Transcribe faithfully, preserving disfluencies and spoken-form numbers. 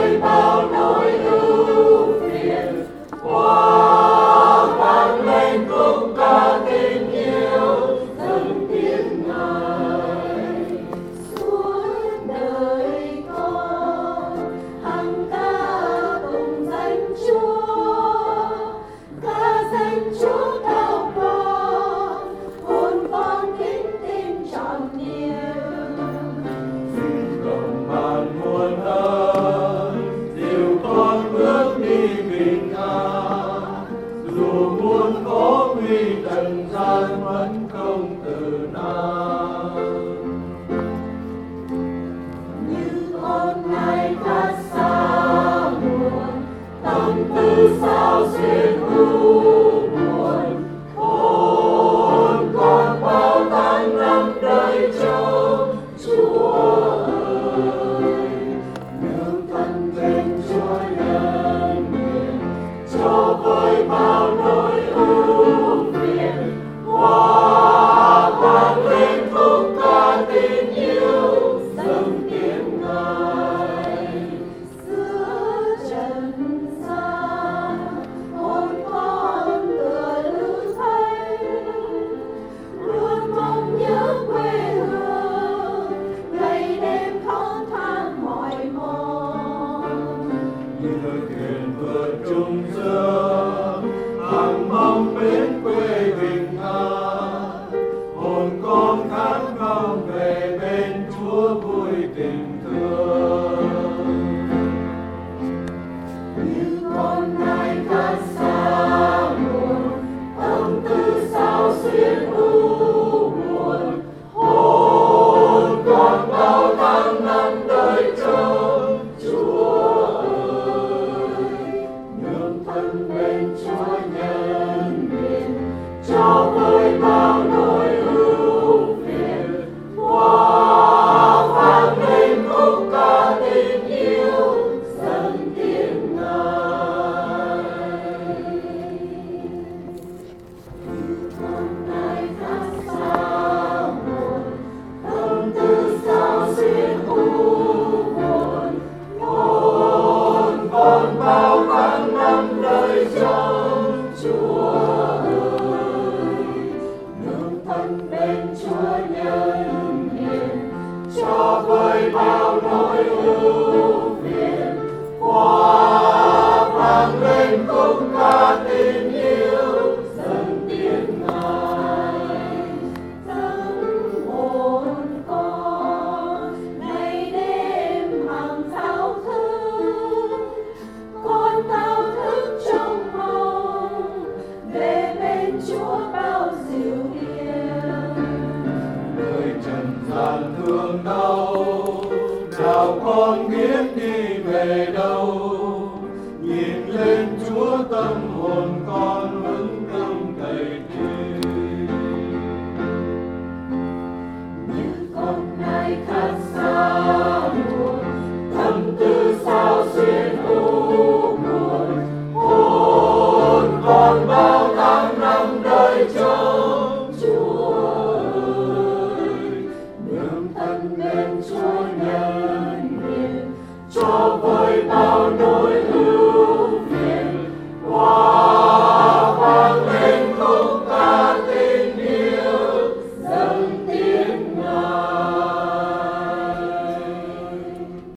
vơi bao nỗi ưu phiền, hoa vang lên khúc ca tình yêu dâng tiếng Ngài. Suốt đời con hằng ca tụng danh Chúa, ca danh Chúa cao qua, hồn con kính tin trọn niềm. Cộng ban muôn ơn dìu con bước đi bình an, dù muôn khó nguy trần gian vẫn không từ nan. Như con ngày khát xa buồn, tâm tư sao xuyên u buồn, Hồn con bao tháng năm đời trông Chúa ơi, nương thân trên Chúa nhân hiền, cho vơi bao nỗi ưu phiền, hoa vang lên khúc ca tình yêu dâng tiếng Ngài. giữa trần gian hồn con tựa lữ khách, luôn mong nhớ quê hương, ngày đêm khóc than mỏi mòn. Như thuyền vượt trung dương, hằng mong đến quê bình an, hồn con khát khao về bên Chúa vui tình thương. Như con ngày khát xa buồn, tâm tư sao xuyên u buồn, Hồn con bao tháng năm đời trông Chúa ơi, nương thân bên Chúa nhân hiền, cho vơi bao nỗi ưu phiền, hoa vang lên khúc ca tình yêu dâng tiếng Ngài. con ngày khát xa buồn, tâm tư sao xuyên u buồn, Hồn con bao tháng năm đời trông Chúa ơi, nương thân bên Chúa nhân hiền, cho vơi bao nỗi ưu phiền, hoa vang lên khúc ca tình yêu dâng tiếng Ngài. tâm hồn con ngày đêm hằng thao thức, con thao thức trong mong về bên Chúa bao dịu hiền. Nơi trần gian thương đau, nào con biết đi về đâu, nhìn lên Chúa tâm hồn con vững